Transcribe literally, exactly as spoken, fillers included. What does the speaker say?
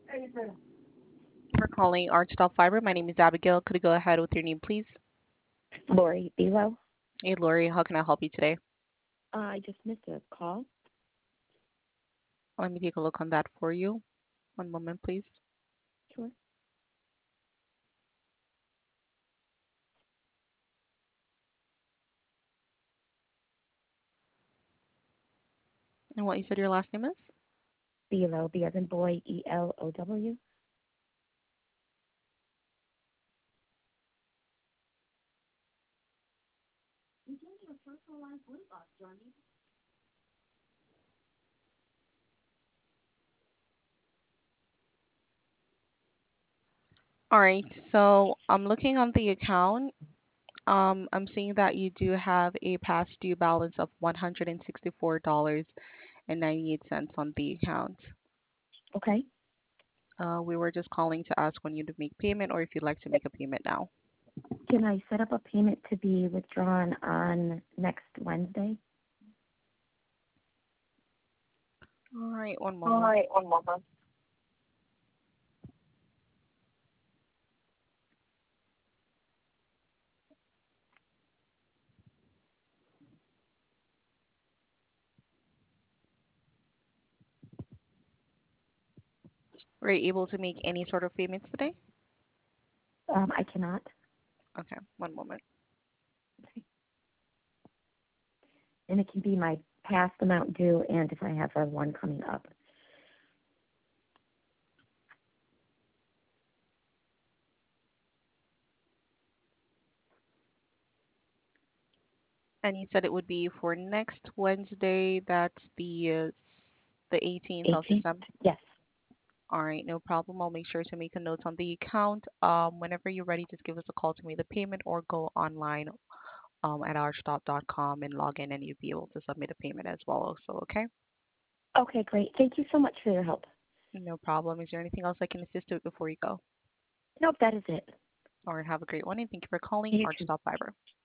For calling Archstop Fiber. My name is Abigail. Could you go ahead with your name, please? Lori Belo. Hey, Lori, how can I help you today? Uh, I just missed a call. Let me take a look on that for you. One moment, please. Sure. And what you said your last name is? Belo, B as in boy, E L O W. All right, so I'm looking on the account. Um, I'm seeing that you do have a past due balance of one hundred sixty-four dollars and ninety-eight cents on the account. Okay. Uh, we were just calling to ask when you to make payment or if you'd like to make a payment now. Can I set up a payment to be withdrawn on next Wednesday? All right, one All moment. right, one moment. Were you able to make any sort of payments today? Um, I cannot. Okay, one moment. Okay. And it can be my past amount due and if I have a one coming up. And you said it would be for next Wednesday. That's the uh, the eighteenth of eighteenth? December. Yes. All right, no problem. I'll make sure to make a note on the account. Um, whenever you're ready, just give us a call to make the payment or go online um, at archstop dot com and log in, and you'll be able to submit a payment as well. Also, okay? Okay, great. Thank you so much for your help. No problem. Is there anything else I can assist you with before you go? Nope, that is it. All right, have a great one, and thank you for calling You too. Archstop Fiber.